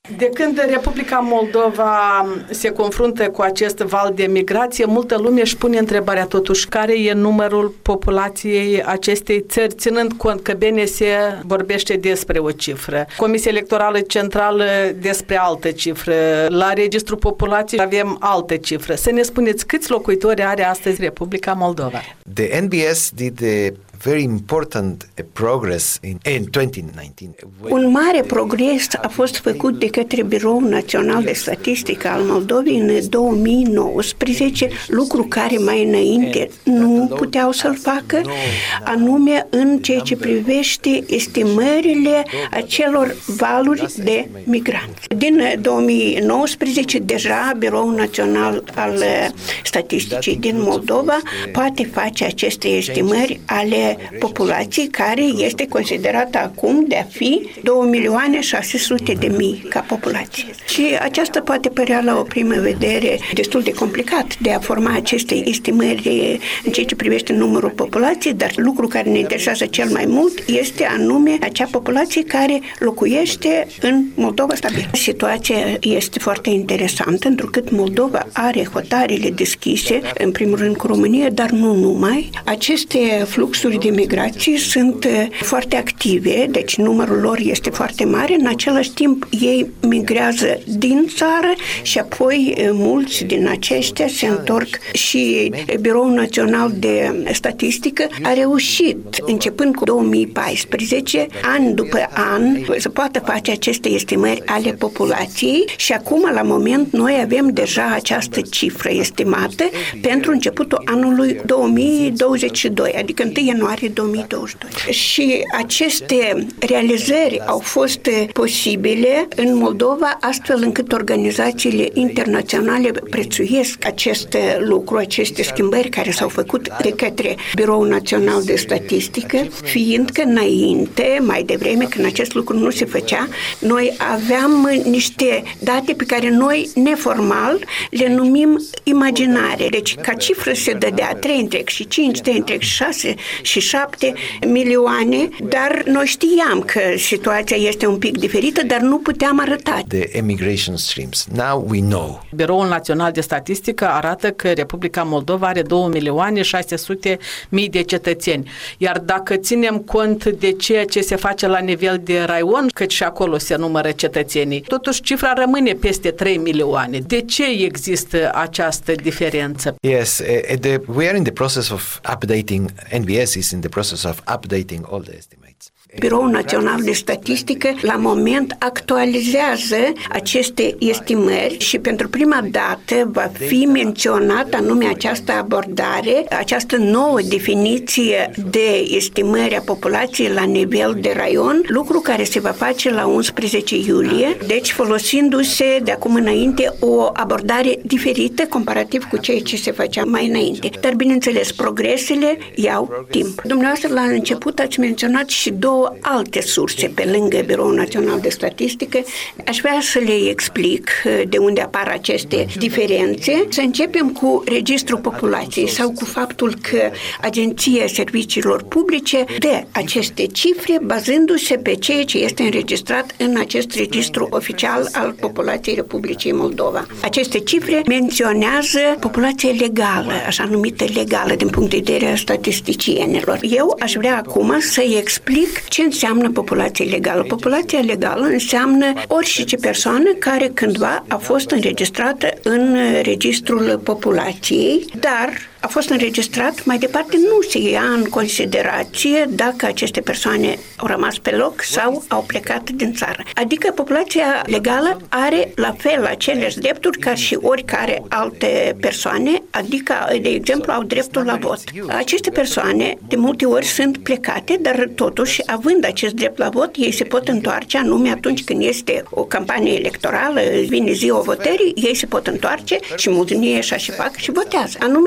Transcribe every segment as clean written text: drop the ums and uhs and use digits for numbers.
De când Republica Moldova se confruntă cu acest val de migrație, multă lume își pune întrebarea totuși care e numărul populației acestei țări, ținând cont că BNS vorbește despre o cifră, Comisia Electorală Centrală despre altă cifră, la Registrul Populației avem altă cifră. Să ne spuneți câți locuitori are astăzi Republica Moldova? The NBS did very important progress in 2019. Un mare progres a fost făcut de către Biroul Național de Statistică al Moldovei în 2019, lucru care mai înainte nu puteau să-l facă, anume în ceea ce privește estimările acelor valuri de migranți. Din 2019, deja Biroul Național al Statisticii din Moldova poate face aceste estimări ale populației care este considerată acum de a fi 2.600.000 ca populație. Și aceasta poate părea la o primă vedere destul de complicat de a forma aceste estimări în ceea ce privește numărul populației, dar lucru care ne interesează cel mai mult este anume acea populație care locuiește în Moldova stabil. Situația este foarte interesantă, întrucât Moldova are hotarele deschise, în primul rând cu România, dar nu numai. Aceste fluxuri de migrații sunt foarte active, deci numărul lor este foarte mare. În același timp, ei migrează din țară și apoi mulți din aceștia se întorc și Biroul Național de Statistică a reușit, începând cu 2014, an după an, să poată face aceste estimări ale populației și acum, la moment, noi avem deja această cifră estimată pentru începutul anului 2022, adică 1 ianuarie 2022. Și aceste realizări au fost posibile în Moldova, astfel încât organizațiile internaționale prețuiesc acest lucru, aceste schimbări care s-au făcut de către Biroul Național de Statistică, fiindcă înainte, mai devreme, când acest lucru nu se făcea, noi aveam niște date pe care noi, neformal, le numim imaginare. Deci, ca cifră se dădea 3,5, 3,6 și 7 milioane, dar noi știam că situația este un pic diferită, dar nu puteam arăta. The emigration streams. Now we know. Biroul Național de Statistică arată că Republica Moldova are 2.600.000 de cetățeni. Iar dacă ținem cont de ceea ce se face la nivel de raion, cât și acolo se numără cetățenii, totuși cifra rămâne peste 3 milioane. De ce există această diferență? Yes, we are in the process of updating, NBS is in the process of updating all the estimates. Biroul Național de Statistică la moment actualizează aceste estimări și pentru prima dată va fi menționată anume această abordare, această nouă definiție de estimări a populației la nivel de raion, lucru care se va face la 11 iulie, deci folosindu-se de acum înainte o abordare diferită comparativ cu ceea ce se făcea mai înainte. Dar bineînțeles, progresele iau timp. Dumneavoastră la început ați menționat și două alte surse pe lângă Biroul Național de Statistică. Aș vrea să le explic de unde apar aceste diferențe. Să începem cu Registrul Populației sau cu faptul că Agenția Serviciilor Publice dă aceste cifre bazându-se pe ceea ce este înregistrat în acest registru oficial al populației Republicii Moldova. Aceste cifre menționează populația legală, așa numită legală din punct de vedere a statisticienilor. Eu aș vrea acum să-i explic ce înseamnă populație legală. Populația legală înseamnă orice persoană care cândva a fost înregistrată în registrul populației, dar a fost înregistrat, mai departe nu se ia în considerație dacă aceste persoane au rămas pe loc sau au plecat din țară. Adică populația legală are la fel aceleași drepturi ca și oricare alte persoane, adică, de exemplu, au dreptul la vot. Aceste persoane de multe ori sunt plecate, dar totuși, având acest drept la vot, ei se pot întoarce anume atunci când este o campanie electorală, vine ziua votării, ei se pot întoarce și mulți din ei așa și fac și votează. Anume de aceea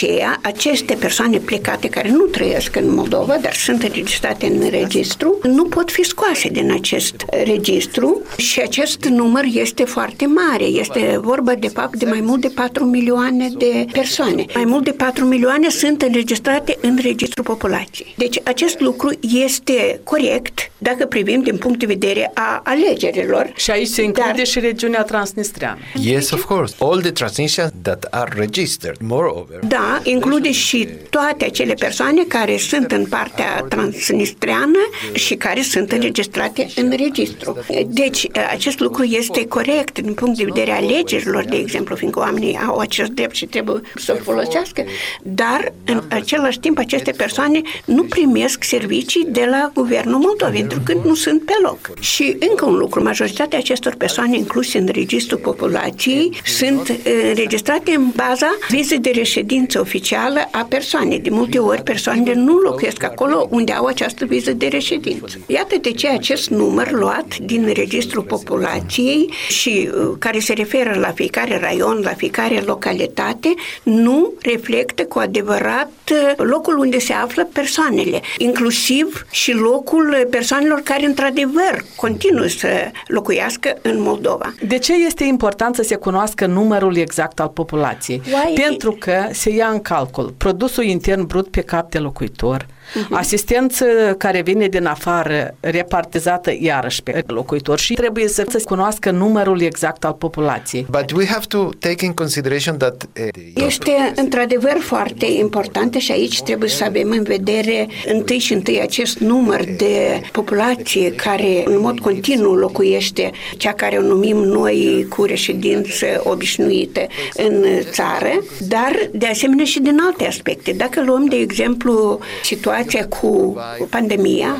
aceea, aceste persoane plecate care nu trăiesc în Moldova, dar sunt înregistrate în registru, nu pot fi scoase din acest registru și acest număr este foarte mare. Este vorba, de fapt, de mai mult de 4 milioane de persoane. Mai mult de 4 milioane sunt înregistrate în registrul populației. Deci acest lucru este corect dacă privim din punct de vedere a alegerilor. Și aici se include și regiunea transnistreană. Yes, of course. All the Transnistrians that are registered. Moreover. Da, include și toate acele persoane care sunt în partea transnistreană și care sunt înregistrate în registru. Deci, acest lucru este corect din punct de vedere a alegerilor, de exemplu, fiindcă oamenii au acest drept și trebuie să-l folosească, dar în același timp aceste persoane nu primesc servicii de la Guvernul Moldovei, pentru că nu sunt pe loc. Și încă un lucru, majoritatea acestor persoane incluse în registrul populației sunt înregistrate în baza vizei de reședință oficială a persoanei. De multe ori persoanele nu locuiesc acolo unde au această viză de reședință. Iată de ce acest număr luat din registrul populației și care se referă la fiecare raion, la fiecare localitate, nu reflectă cu adevărat locul unde se află persoanele, inclusiv și locul persoanelor care într-adevăr continuă să locuiască în Moldova. De ce este important să se cunoască numărul exact al populației? Pentru că se ia în calcul produsul intern brut pe cap de locuitor, asistență care vine din afară, repartizată iarăși pe locuitor și trebuie să se cunoască numărul exact al populației. But we have to take in consideration that este într-adevăr foarte important și aici trebuie să avem în vedere întâi acest număr de populație care în mod continuu locuiește, cea care o numim noi cu reședință obișnuită în țară, dar de asemenea și din alte aspecte. Dacă luăm de exemplu situația cu pandemia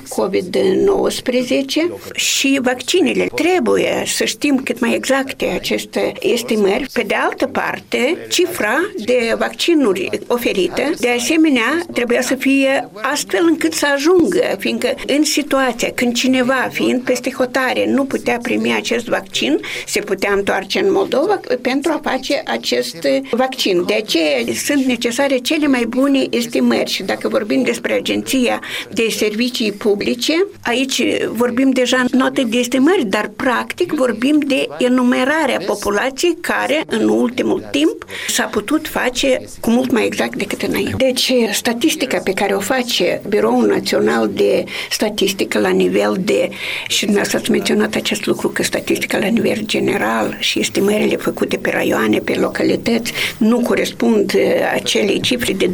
COVID-19 și vaccinele. Trebuie să știm cât mai exacte aceste estimări. Pe de altă parte, cifra de vaccinuri oferite, de asemenea, trebuia să fie astfel încât să ajungă, fiindcă în situația când cineva, fiind peste hotare, nu putea primi acest vaccin, se putea întoarce în Moldova pentru a face acest vaccin. De aceea sunt necesare cele mai bune estimări și dacă vorbim despre Agenția de Servicii Publice, aici vorbim deja nu atât de estimări, dar practic vorbim de enumerarea populației care în ultimul timp s-a putut face cu mult mai exact decât înainte. Deci, statistica pe care o face Biroul Național de Statistică la nivel de, și dumneavoastră ați menționat acest lucru, că statistica la nivel general și estimările făcute pe raioane, pe localități, nu corespund acelei cifre de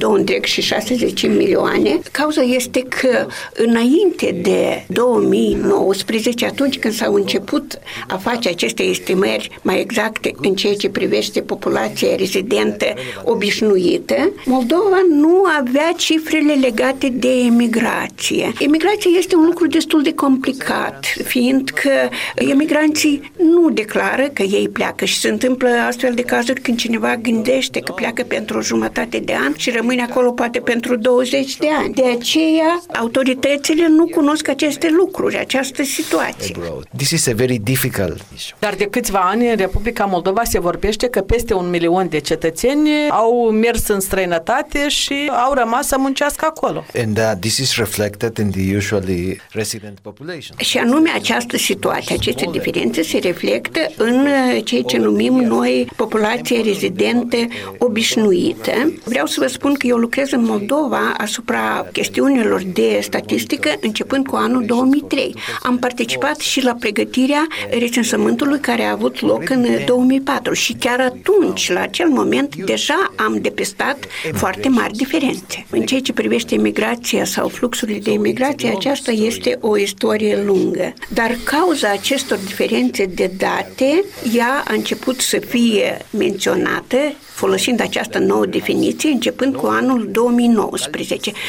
2,6 milioane. Cauza este că înainte de 2019, atunci când s-au început a face aceste estimări mai exacte în ceea ce privește populația rezidentă obișnuită, Moldova nu avea cifrele legate de emigrație. Emigrația este un lucru destul de complicat, fiindcă emigranții nu declară că ei pleacă și se întâmplă astfel de cazuri când cineva gândește că pleacă pentru o jumătate de an și rămâne acolo poate pentru 20 de ani. De aceea, autoritățile nu cunosc aceste lucruri, această situație. This is a very difficult issue. Dar de câțiva ani în Republica Moldova se vorbește că peste 1 milion de cetățeni au mers în străinătate și au rămas să muncească acolo. And this is reflected in the usually resident population. Și anume această situație, aceste diferențe se reflectă în ceea ce numim noi populație rezidentă obișnuită. Vreau să vă spun că eu lucrez în Moldova asupra chestiunilor de statistică începând cu anul 2003. Am participat și la pregătirea recensământului care a avut loc în 2004 și chiar atunci, la acel moment, deja am depistat foarte mari diferențe. În ceea ce privește imigrația sau fluxurile de imigrație, aceasta este o istorie lungă. Dar cauza acestor diferențe de date, ea a început să fie menționată folosind această nouă definiție, începând cu anul 2019. Mai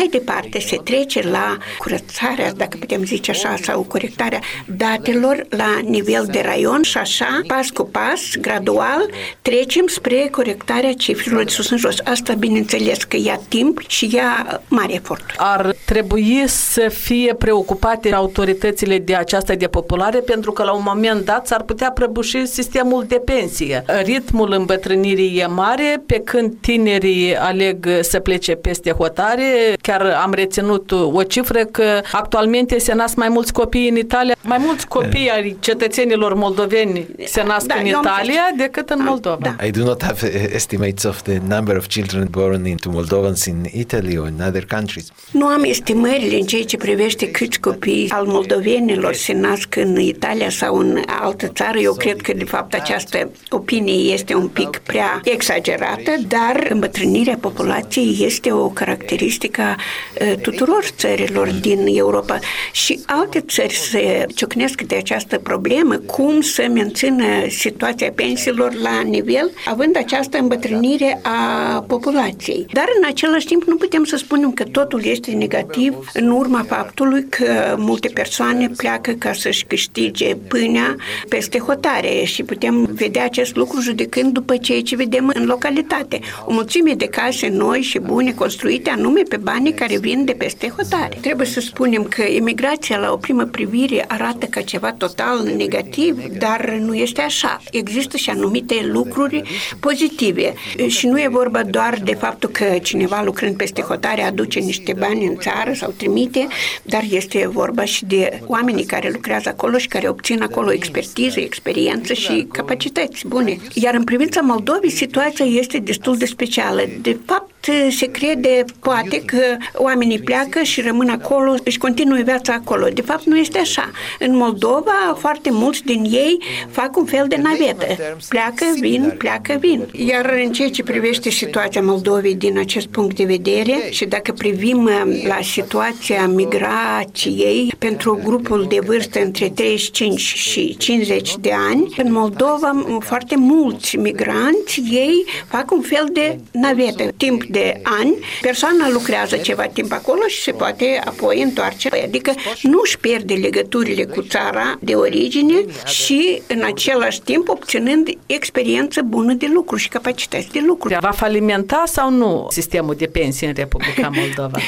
mai departe se trece la curățarea, dacă putem zice așa, sau corectarea datelor la nivel de raion și așa, pas cu pas, gradual, trecem spre corectarea cifrelor de sus în jos. Asta, bineînțeles, că ia timp și ia mare efort. Ar trebui să fie preocupate autoritățile de această depopulare, pentru că la un moment dat s-ar putea prăbuși sistemul de pensie. Ritmul îmbătrânirii e mare, pe când tinerii aleg să plece peste hotare. Chiar am reținut o cifră că actualmente se nasc mai mulți copii în Italia, mai mulți copii ai cetățenilor moldoveni se nasc în Italia decât în Moldova. I do not have estimates of the number of children born into Moldovans in Italy or in other countries. Nu am estimările în ceea ce privește câți copii al moldovenilor se nasc în Italia sau în altă țară. Eu cred că, de fapt, această opinie este un pic prea exagerată, dar îmbătrânirea populației este o caracteristică a tuturor țărilor din Europa și alte țări se ciocnesc de această problemă, cum să mențină situația pensiilor la nivel, având această îmbătrânire a populației. Dar, în același timp, nu putem să spunem că totul este negativ în urma faptului că multe persoane pleacă ca să-și câștige pâinea peste hotare și putem vedea acest lucru judecând după ceea ce vedem în localitate. O mulțime de case noi și bune construite anume pe banii care vin de peste hotare. Trebuie să spunem că emigrația la o primă privire arată ca ceva total negativ, dar nu este așa. Există și anumite lucruri pozitive și nu e vorba doar de faptul că cineva lucrând peste hotare aduce niște bani în țară sau trimite, dar este vorba și de oamenii care lucrează acolo și care obțin acolo expertiză, experiență și capacități bune. Iar în privința Moldovei, situația este destul de specială. De fapt, se crede, poate, că oamenii pleacă și rămân acolo, își continuă viața acolo. De fapt, nu este așa. În Moldova, foarte mulți din ei fac un fel de navetă. Pleacă, vin, pleacă, vin. Iar în ceea ce privește situația Moldovei din acest punct de vedere și dacă privim la situația migrației pentru grupul de vârstă între 35 și 50 de ani, în Moldova foarte mulți migranți, ei fac un fel de navetă. Timp de ani, persoana lucrează ceva timp acolo și se poate apoi întoarce. Adică nu își pierde legăturile cu țara de origine și în același timp obținând experiență bună de lucru și capacități de lucru. Va falimenta sau nu sistemul de pensii în Republica Moldova?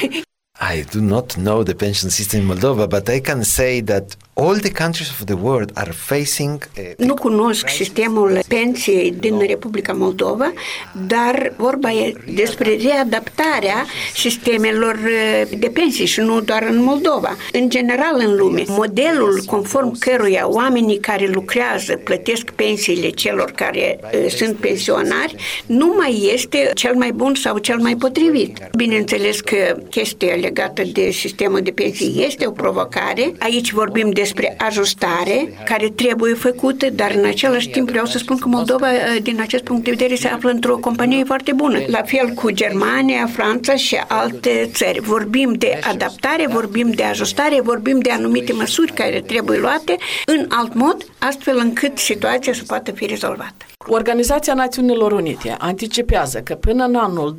I do not know the pension system in Moldova, but I can say that all the countries of the world are facing Nu cunosc sistemul pensiei din Republica Moldova, dar vorba e despre readaptarea sistemelor de pensii și nu doar în Moldova. În general în lume, modelul conform căruia oamenii care lucrează plătesc pensiile celor care sunt pensionari nu mai este cel mai bun sau cel mai potrivit. Bineînțeles că chestia legată de sistemul de pensii este o provocare. Aici vorbim despre ajustare care trebuie făcută, dar în același timp vreau să spun că Moldova, din acest punct de vedere, se află într-o companie foarte bună. La fel cu Germania, Franța și alte țări. Vorbim de adaptare, vorbim de ajustare, vorbim de anumite măsuri care trebuie luate în alt mod, astfel încât situația să poată fi rezolvată. Organizația Națiunilor Unite anticipează că până în anul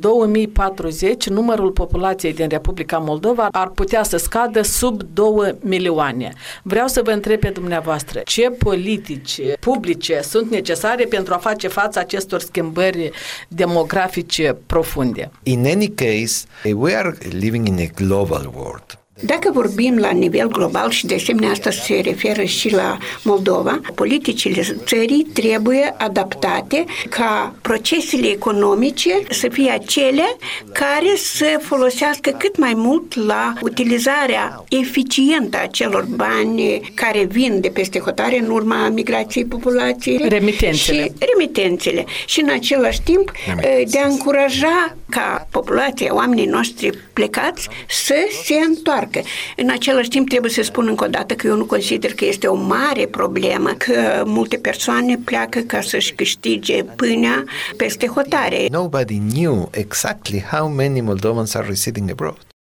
2040 numărul populației din Republica Moldova ar putea să scadă sub 2 milioane. Vreau să vă întreb pe dumneavoastră, ce politici publice sunt necesare pentru a face față acestor schimbări demografice profunde? In any case, we are living in a global world. Dacă vorbim la nivel global și de asemenea asta se referă și la Moldova, politicile țării trebuie adaptate ca procesele economice să fie acele care să folosească cât mai mult la utilizarea eficientă a celor bani care vin de peste hotare în urma migrației populației. Remitențele. Și în același timp de a încuraja ca populația, oamenii noștri plecați să se întoarcă. În același timp trebuie să spun încă o dată că eu nu consider că este o mare problemă că multe persoane pleacă ca să-și câștige pâinea peste hotare. Nobody knew exactly how many Moldovans are residing abroad.